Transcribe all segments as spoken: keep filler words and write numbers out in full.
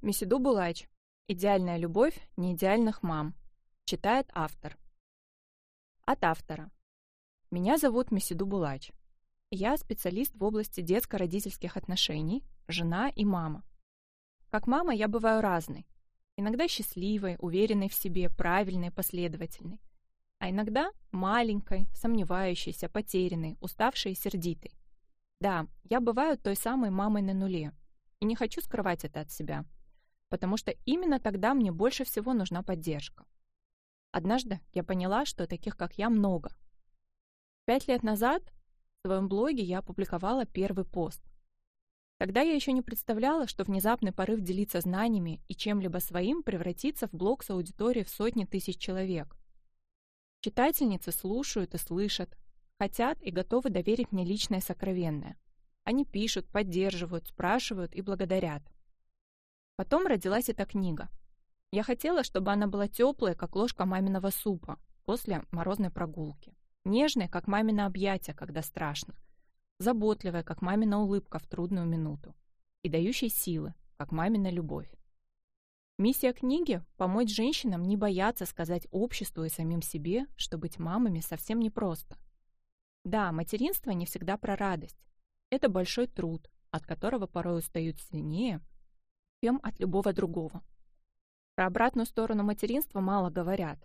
Месиду Булач. Идеальная любовь неидеальных мам. Читает автор. От автора. Меня зовут Месиду Булач. Я специалист в области детско-родительских отношений, жена и мама. Как мама я бываю разной. Иногда счастливой, уверенной в себе, правильной, последовательной. А иногда маленькой, сомневающейся, потерянной, уставшей и сердитой. Да, я бываю той самой мамой на нуле. И не хочу скрывать это от себя. Потому что именно тогда мне больше всего нужна поддержка. Однажды я поняла, что таких, как я, много. Пять лет назад в своем блоге я опубликовала первый пост. Тогда я еще не представляла, что внезапный порыв делиться знаниями и чем-либо своим превратится в блог с аудиторией в сотни тысяч человек. Читательницы слушают и слышат, хотят и готовы доверить мне личное и сокровенное. Они пишут, поддерживают, спрашивают и благодарят. Потом родилась эта книга. Я хотела, чтобы она была теплой, как ложка маминого супа после морозной прогулки. Нежной, как мамино объятие, когда страшно. Заботливой, как мамина улыбка в трудную минуту. И дающей силы, как мамина любовь. Миссия книги — помочь женщинам не бояться сказать обществу и самим себе, что быть мамами совсем непросто. Да, материнство не всегда про радость. Это большой труд, от которого порой устают сильнее, чем от любого другого. Про обратную сторону материнства мало говорят.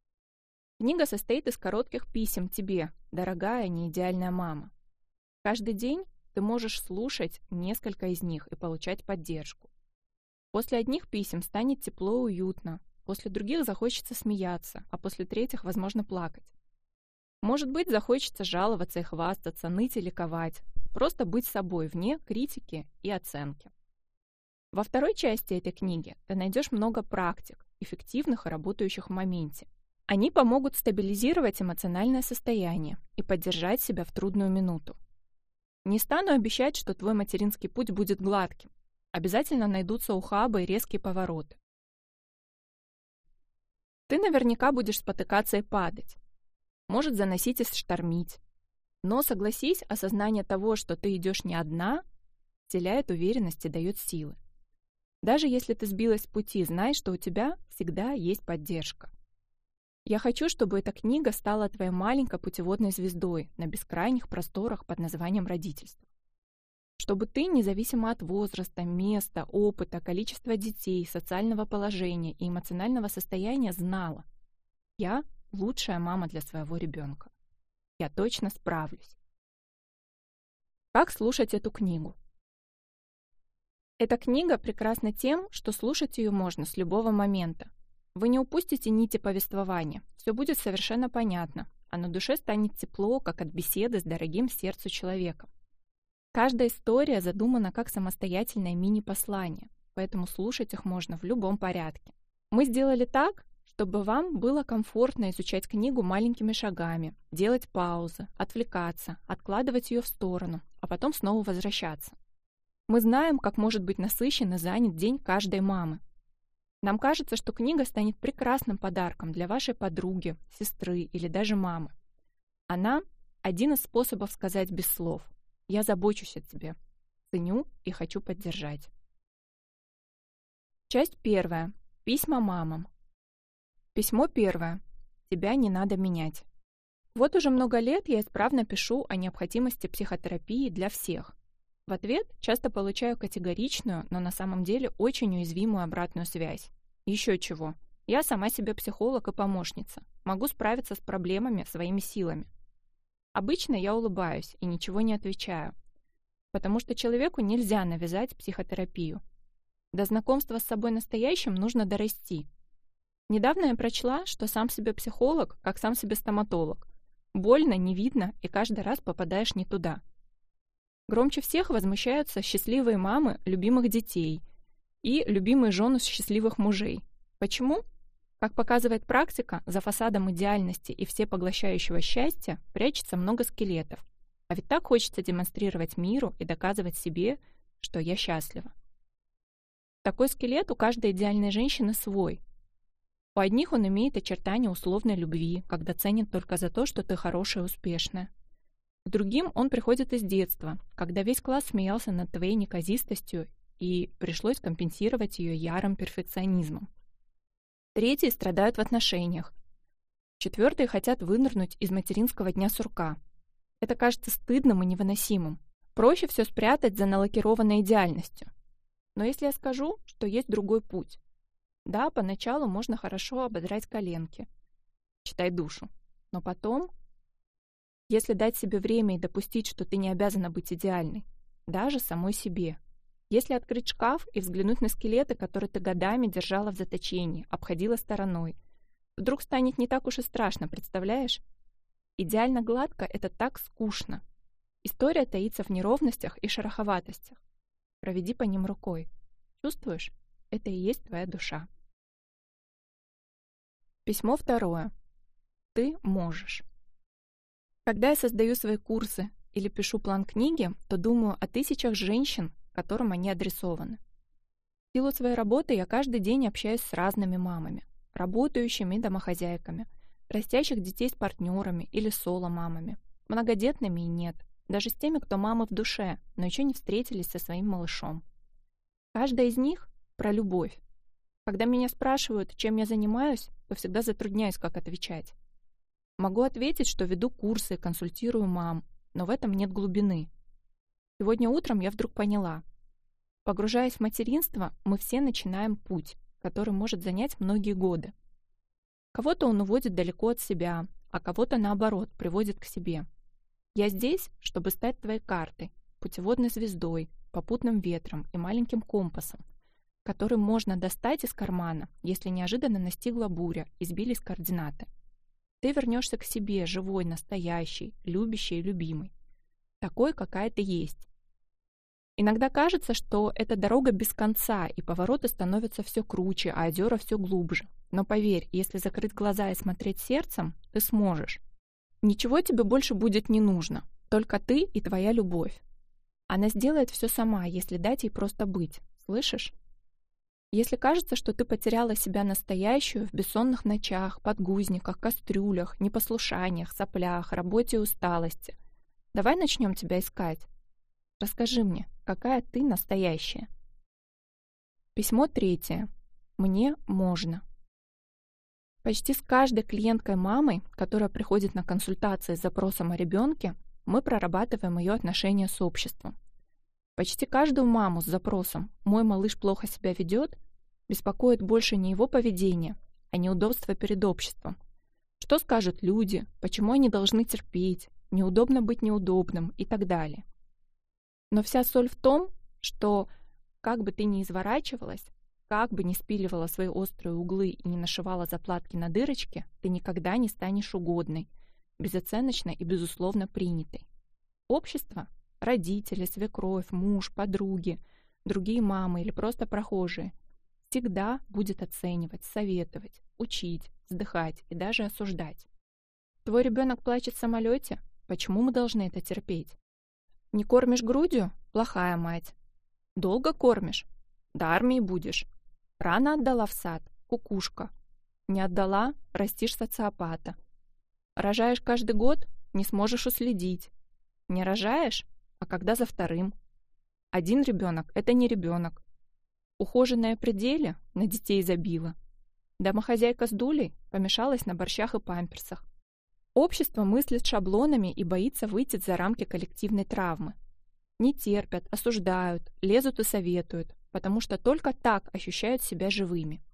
Книга состоит из коротких писем тебе, дорогая неидеальная мама. Каждый день ты можешь слушать несколько из них и получать поддержку. После одних писем станет тепло и уютно, после других захочется смеяться, а после третьих, возможно, плакать. Может быть, захочется жаловаться и хвастаться, ныть и ликовать, просто быть собой вне критики и оценки. Во второй части этой книги ты найдешь много практик, эффективных и работающих в моменте. Они помогут стабилизировать эмоциональное состояние и поддержать себя в трудную минуту. Не стану обещать, что твой материнский путь будет гладким. Обязательно найдутся ухабы и резкие повороты. Ты наверняка будешь спотыкаться и падать. Может заносить и штормить. Но, согласись, осознание того, что ты идешь не одна, вселяет уверенность и дает силы. Даже если ты сбилась с пути, знай, что у тебя всегда есть поддержка. Я хочу, чтобы эта книга стала твоей маленькой путеводной звездой на бескрайних просторах под названием родительство. Чтобы ты, независимо от возраста, места, опыта, количества детей, социального положения и эмоционального состояния, знала: я лучшая мама для своего ребенка. Я точно справлюсь. Как слушать эту книгу? Эта книга прекрасна тем, что слушать ее можно с любого момента. Вы не упустите нити повествования, все будет совершенно понятно, а на душе станет тепло, как от беседы с дорогим сердцу человеком. Каждая история задумана как самостоятельное мини-послание, поэтому слушать их можно в любом порядке. Мы сделали так, чтобы вам было комфортно изучать книгу маленькими шагами, делать паузы, отвлекаться, откладывать ее в сторону, а потом снова возвращаться. Мы знаем, как может быть насыщен и занят день каждой мамы. Нам кажется, что книга станет прекрасным подарком для вашей подруги, сестры или даже мамы. Она — один из способов сказать без слов: «Я забочусь о тебе, ценю и хочу поддержать». Часть первая. Письма мамам. Письмо первое. Тебя не надо менять. Вот уже много лет я исправно пишу о необходимости психотерапии для всех. В ответ часто получаю категоричную, но на самом деле очень уязвимую обратную связь. Еще чего. Я сама себе психолог и помощница. Могу справиться с проблемами своими силами. Обычно я улыбаюсь и ничего не отвечаю, потому что человеку нельзя навязать психотерапию. До знакомства с собой настоящим нужно дорасти. Недавно я прочла, что сам себе психолог, как сам себе стоматолог. Больно, не видно, и каждый раз попадаешь не туда. Громче всех возмущаются счастливые мамы любимых детей и любимые жены счастливых мужей. Почему? Как показывает практика, за фасадом идеальности и всепоглощающего счастья прячется много скелетов. А ведь так хочется демонстрировать миру и доказывать себе, что я счастлива. Такой скелет у каждой идеальной женщины свой. У одних он имеет очертания условной любви, когда ценят только за то, что ты хорошая и успешная. К другим он приходит из детства, когда весь класс смеялся над твоей неказистостью и пришлось компенсировать ее ярым перфекционизмом. Третьи страдают в отношениях. Четвертые хотят вынырнуть из материнского дня сурка. Это кажется стыдным и невыносимым. Проще все спрятать за налакированной идеальностью. Но если я скажу, что есть другой путь. Да, поначалу можно хорошо ободрать коленки, читай душу. Но потом, если дать себе время и допустить, что ты не обязана быть идеальной, даже самой себе. Если открыть шкаф и взглянуть на скелеты, которые ты годами держала в заточении, обходила стороной, вдруг станет не так уж и страшно, представляешь? Идеально гладко — это так скучно. История таится в неровностях и шероховатостях. Проведи по ним рукой. Чувствуешь? Это и есть твоя душа. Письмо второе. Ты можешь. Когда я создаю свои курсы или пишу план книги, то думаю о тысячах женщин, которым они адресованы. В силу своей работы я каждый день общаюсь с разными мамами, работающими домохозяйками, растящих детей с партнерами или соло-мамами, многодетными и нет, даже с теми, кто мамы в душе, но еще не встретились со своим малышом. Каждая из них про любовь. Когда меня спрашивают, чем я занимаюсь, то всегда затрудняюсь, как отвечать. Могу ответить, что веду курсы, консультирую мам, но в этом нет глубины. Сегодня утром я вдруг поняла. Погружаясь в материнство, мы все начинаем путь, который может занять многие годы. Кого-то он уводит далеко от себя, а кого-то, наоборот, приводит к себе. Я здесь, чтобы стать твоей картой, путеводной звездой, попутным ветром и маленьким компасом, который можно достать из кармана, если неожиданно настигла буря и сбились координаты. Ты вернешься к себе, живой, настоящий, любящий и любимый. Такой, какая ты есть. Иногда кажется, что эта дорога без конца, и повороты становятся все круче, а озера все глубже. Но поверь, если закрыть глаза и смотреть сердцем, ты сможешь. Ничего тебе больше будет не нужно, только ты и твоя любовь. Она сделает все сама, если дать ей просто быть. Слышишь? Если кажется, что ты потеряла себя настоящую в бессонных ночах, подгузниках, кастрюлях, непослушаниях, соплях, работе и усталости, давай начнем тебя искать. Расскажи мне, какая ты настоящая. Письмо третье. Мне можно. Почти с каждой клиенткой-мамой, которая приходит на консультации с запросом о ребенке, мы прорабатываем ее отношения с обществом. Почти каждую маму с запросом «мой малыш плохо себя ведет» беспокоит больше не его поведение, а неудобство перед обществом. Что скажут люди, почему они должны терпеть, неудобно быть неудобным и так далее. Но вся соль в том, что как бы ты ни изворачивалась, как бы ни спиливала свои острые углы и не нашивала заплатки на дырочки, ты никогда не станешь угодной, безоценочной и безусловно принятой. Общество — родители, свекровь, муж, подруги, другие мамы или просто прохожие — всегда будет оценивать, советовать, учить, вздыхать и даже осуждать. Твой ребенок плачет в самолете? Почему мы должны это терпеть? Не кормишь грудью? Плохая мать. Долго кормишь? До армии будешь. Рано отдала в сад? Кукушка. Не отдала? Растишь социопата. Рожаешь каждый год? Не сможешь уследить. Не рожаешь? А когда за вторым? Один ребенок — это не ребенок. Ухоженная при деле на детей забила. Домохозяйка с дулей помешалась на борщах и памперсах. Общество мыслит шаблонами и боится выйти за рамки коллективной травмы. Не терпят, осуждают, лезут и советуют, потому что только так ощущают себя живыми.